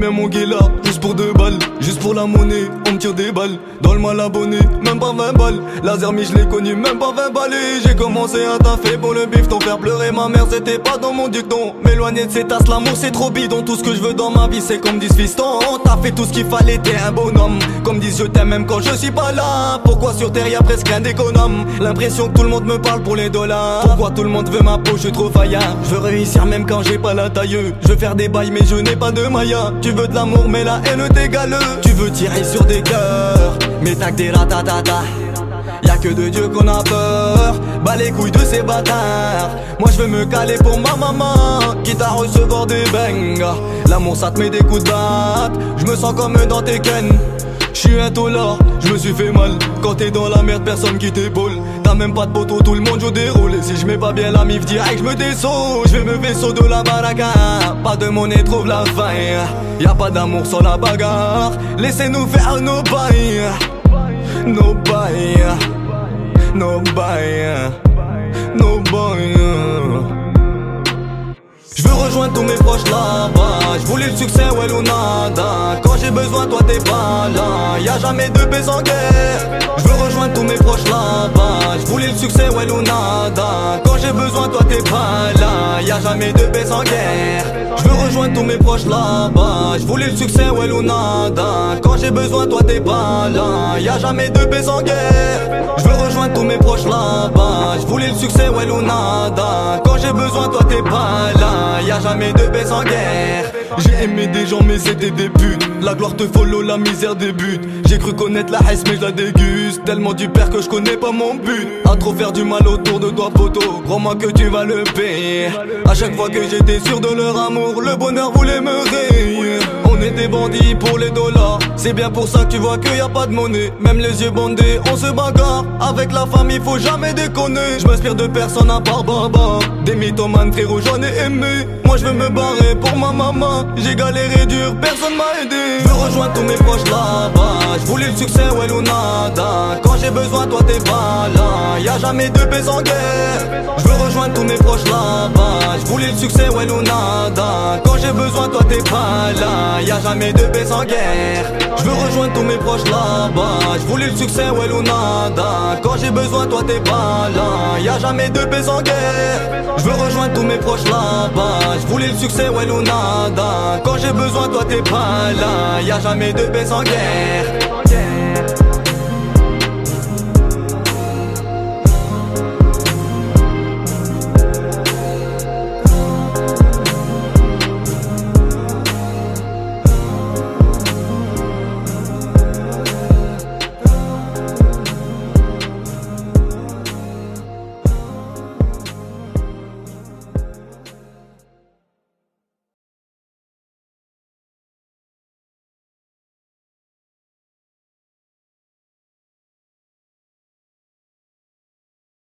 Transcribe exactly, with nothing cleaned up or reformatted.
même mon guélard, juste pour deux balles. Juste pour la monnaie, on me tire des balles. Dans le mal abonné, même pas vingt balles. Laser mi je l'ai connu, même pas vingt balles. Et j'ai commencé à taffer pour le bif. Ton faire pleurer ma mère, c'était pas dans mon dicton. M'éloigner de ces tasses, l'amour c'est trop bidon. Tout ce que je veux dans ma vie, c'est comme disent fiston. T'as fait tout ce qu'il fallait, t'es un bonhomme. Comme disent je t'aime même quand je suis pas là. Pourquoi sur terre y'a presque un d'économe? L'impression que tout le monde me parle pour les dollars. Pourquoi tout le monde veut ma peau, je suis trop faillant. Je veux réussir même quand j'ai pas la taille. Je veux faire des bails mais je n'ai pas de maillat. Tu veux de l'amour mais la haine t'égale. Tu veux tirer sur des cœurs mais t'as que des ratatata. Y'a que de Dieu qu'on a peur. Bas les couilles de ces bâtards. Moi je veux me caler pour ma maman, quitte à recevoir des bangs. L'amour ça te met des coups de batte. Je me sens comme dans Tekken. J'suis un tolard, je me suis fait mal. Quand t'es dans la merde, personne qui t'épaule. T'as même pas de poteau, tout le monde joue des rôles. Et si je mets pas bien la mif direct, je me dessous. Je vais me vaisseau de la baraka. Pas de monnaie, trouve la fin. Y'a pas d'amour sans la bagarre. Laissez-nous faire nos bails. Nos bails. Nos bails. Nos bails. Je veux rejoindre tous mes proches là-bas. Je voulais le succès, ouais ou nada. Quand j'ai besoin, toi t'es pas là. Y'a jamais de paix sans guerre. Je veux rejoindre tous mes proches là-bas. Je voulais le succès, ouais ou nada. Quand j'ai besoin, toi t'es pas là. Y'a jamais de paix sans guerre. Je veux rejoindre tous mes proches là-bas. Je voulais le succès, ouais ou nada. Quand j'ai besoin, toi t'es pas là. Y'a jamais de paix sans guerre. Je veux rejoindre tous mes proches là-bas. Je voulais le succès, ouais ou nada. Quand j'ai besoin, toi t'es pas là. Y'a jamais de paix sans guerre. J'ai aimé des gens mais c'était des putes. La gloire te follow, la misère débute. J'ai cru connaître la haisse mais je la déguste. Tellement du père que je connais pas mon but. À trop faire du mal autour de toi photo. Crois-moi que tu vas le payer. À chaque fois que j'étais sûr de leur amour, le bonheur voulait me rayer. On est des bandits pour les dollars. C'est bien pour ça que tu vois qu'il y a pas de monnaie. Même les yeux bandés, on se bagarre. Avec la famille faut jamais déconner. Je m'inspire de personne à part Baba. Des mythomanes frérot j'en ai aimé. Moi je veux me barrer pour ma maman. J'ai galéré dur, personne m'a aidé. Je veux rejoindre tous mes proches là-bas. Je voulais le succès, ouais ou nada. Quand j'ai besoin, toi t'es pas là. Y'a jamais de paix sans guerre. Je veux rejoindre tous mes proches là-bas. Je voulais le succès, ouais ou nada. Quand j'ai besoin, toi t'es pas là. Y'a jamais de paix sans guerre. Je veux rejoindre tous mes proches là-bas. Je voulais le succès, ouais ou nada. Quand j'ai besoin, toi t'es pas là. Y'a jamais de paix sans guerre. Je veux rejoindre tous mes proches là-bas. Je voulais le succès, ouais ou nada. Quand j'ai besoin, toi t'es pas là. Y'a jamais de paix sans guerre.